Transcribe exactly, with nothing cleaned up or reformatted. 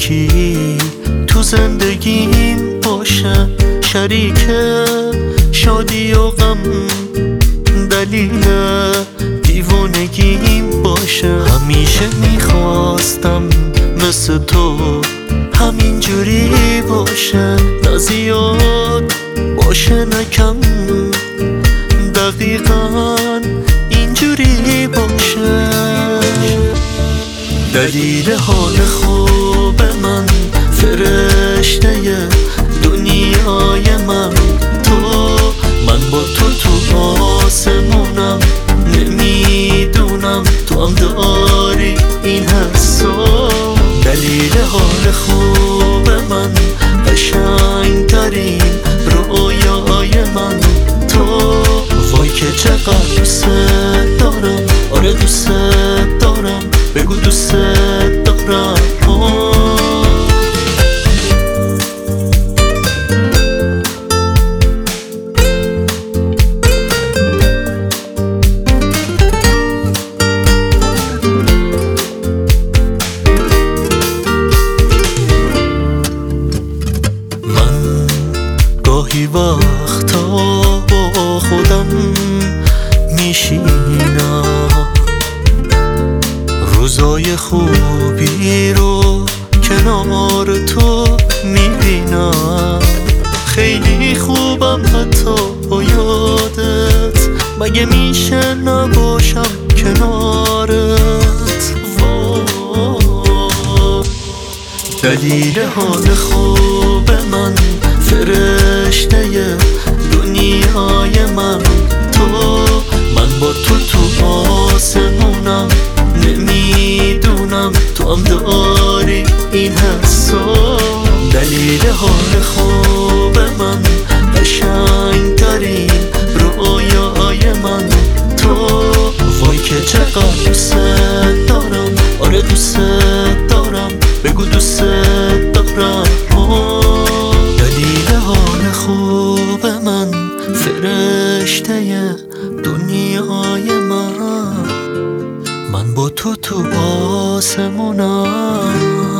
یکی تو زندگیم باشه، شریک شادی و غم، دلیل دیوانگیم باشه. همیشه میخواستم مثل تو همینجوری باشه، نه زیاد باشه نه کم، دقیقاً اینجوری باشه. دلیل حال خوب من، فرشته دنیای من، تو من با تو تو آسمونم، نمیدونم تو هم داری این حسو. دلیل حال خوب من، قشنگترین رویای من، تو وای که چقدر دوست دارم، آره دوست دارم، بگو دوست دارم. من گاهی وقتا با خودم میشینم، روزای خوبی رو کنار تو میبینم. خیلی خوبم حتی با یادت، مگه میشه نباشم کنارت؟ دلیل حال خوب من، فرشته دنیای من، تو من با تو تو آسمونم، نمیدونم تو هم داری این حسو. دلیل حال خوب من، قشنگترین رویای من، تو وای که چقدر دوست دارم، آره دوست دارم، بگو دوست دارم. دلیل حال خوب من، فرشته دنیای من، من با تو تو آسمونم.